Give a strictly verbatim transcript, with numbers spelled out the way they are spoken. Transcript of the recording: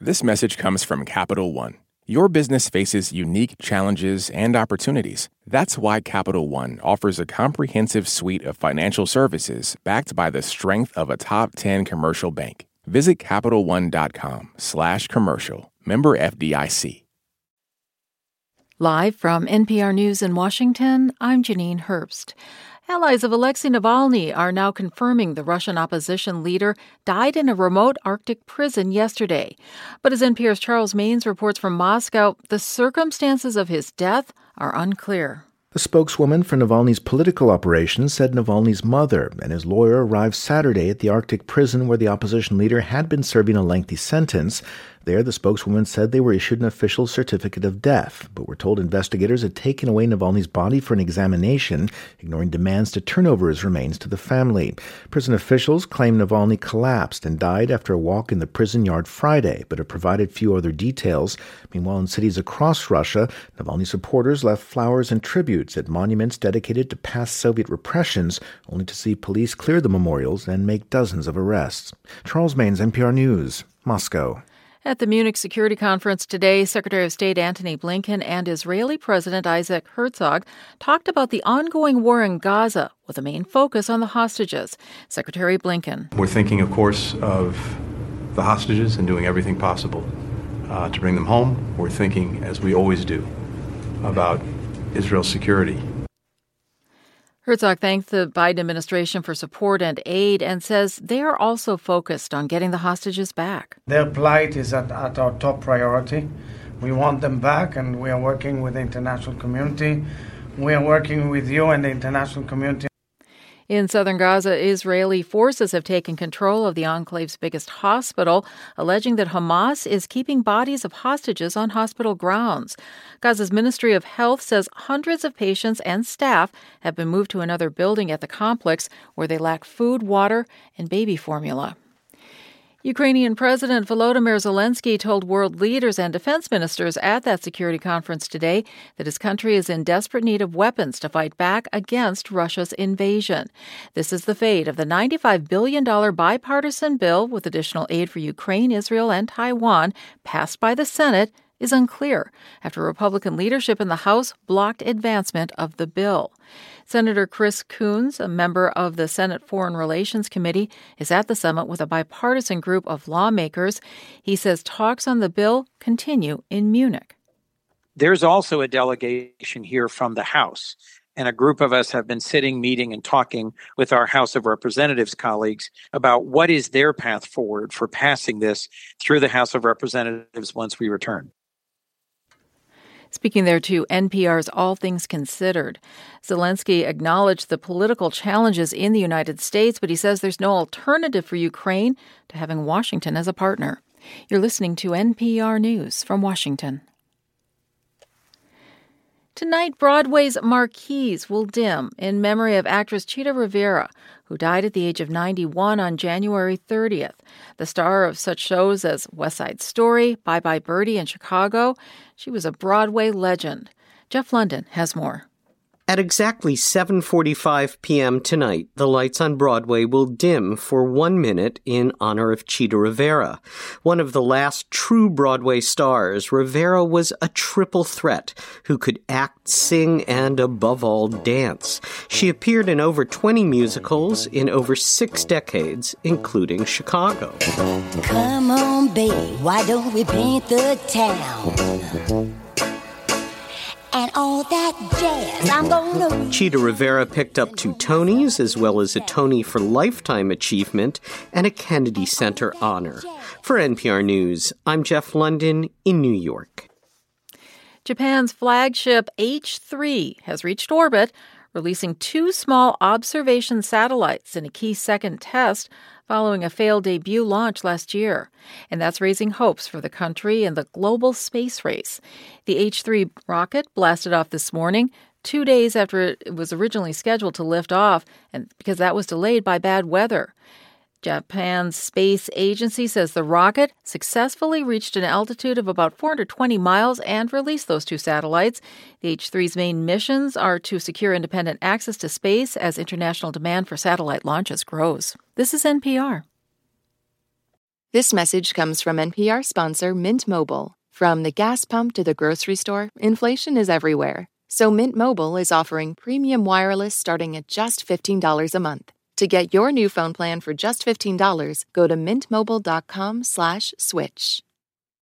This message comes from Capital One. Your business faces unique challenges and opportunities. That's why Capital One offers a comprehensive suite of financial services backed by the strength of a top ten commercial bank. Visit CapitalOne.com slash commercial. Member F D I C. Live from N P R News in Washington, I'm Janine Herbst. Allies of Alexei Navalny are now confirming the Russian opposition leader died in a remote Arctic prison yesterday. But as N P R's Charles Maynes reports from Moscow, the circumstances of his death are unclear. A spokeswoman for Navalny's political operations said Navalny's mother and his lawyer arrived Saturday at the Arctic prison where the opposition leader had been serving a lengthy sentence. There, the spokeswoman said they were issued an official certificate of death, but were told investigators had taken away Navalny's body for an examination, ignoring demands to turn over his remains to the family. Prison officials claim Navalny collapsed and died after a walk in the prison yard Friday, but have provided few other details. Meanwhile, in cities across Russia, Navalny supporters left flowers and tributes at monuments dedicated to past Soviet repressions, only to see police clear the memorials and make dozens of arrests. Charles Maynes, N P R News, Moscow. At the Munich Security Conference today, Secretary of State Antony Blinken and Israeli President Isaac Herzog talked about the ongoing war in Gaza, with a main focus on the hostages. Secretary Blinken. We're thinking, of course, of the hostages and doing everything possible uh, to bring them home. We're thinking, as we always do, about Israel's security. Herzog thanked the Biden administration for support and aid and says they are also focused on getting the hostages back. Their plight is at, at our top priority. We want them back, and we are working with the international community. We are working with you and the international community. In southern Gaza, Israeli forces have taken control of the enclave's biggest hospital, alleging that Hamas is keeping bodies of hostages on hospital grounds. Gaza's Ministry of Health says hundreds of patients and staff have been moved to another building at the complex where they lack food, water, and baby formula. Ukrainian President Volodymyr Zelensky told world leaders and defense ministers at that security conference today that his country is in desperate need of weapons to fight back against Russia's invasion. This is the fate of the ninety-five billion dollars bipartisan bill with additional aid for Ukraine, Israel, and Taiwan passed by the Senate is unclear after Republican leadership in the House blocked advancement of the bill. Senator Chris Coons, a member of the Senate Foreign Relations Committee, is at the summit with a bipartisan group of lawmakers. He says talks on the bill continue in Munich. There's also a delegation here from the House, and a group of us have been sitting, meeting, and talking with our House of Representatives colleagues about what is their path forward for passing this through the House of Representatives once we return. Speaking there to N P R's All Things Considered, Zelensky acknowledged the political challenges in the United States, but he says there's no alternative for Ukraine to having Washington as a partner. You're listening to N P R News from Washington. Tonight, Broadway's marquees will dim in memory of actress Chita Rivera, who died at the age of ninety-one on January thirtieth. The star of such shows as West Side Story, Bye Bye Birdie, and Chicago, she was a Broadway legend. Jeff London has more. At exactly seven forty-five p.m. tonight, the lights on Broadway will dim for one minute in honor of Chita Rivera. One of the last true Broadway stars, Rivera was a triple threat who could act, sing, and above all, dance. She appeared in over twenty musicals in over six decades, including Chicago. Come on, babe, why don't we paint the town? And all that jazz, I'm gonna... Chita Rivera picked up two Tonys, as well as a Tony for Lifetime Achievement and a Kennedy Center honor. For N P R News, I'm Jeff London in New York. Japan's flagship H three has reached orbit, releasing two small observation satellites in a key second test following a failed debut launch last year. And that's raising hopes for the country in the global space race. The H three rocket blasted off this morning, two days after it was originally scheduled to lift off, and because that was delayed by bad weather. Japan's space agency says the rocket successfully reached an altitude of about four hundred twenty miles and released those two satellites. The H three's main missions are to secure independent access to space as international demand for satellite launches grows. This is N P R. This message comes from N P R sponsor Mint Mobile. From the gas pump to the grocery store, inflation is everywhere. So Mint Mobile is offering premium wireless starting at just fifteen dollars a month. To get your new phone plan for just fifteen dollars, go to mintmobile.com slash switch.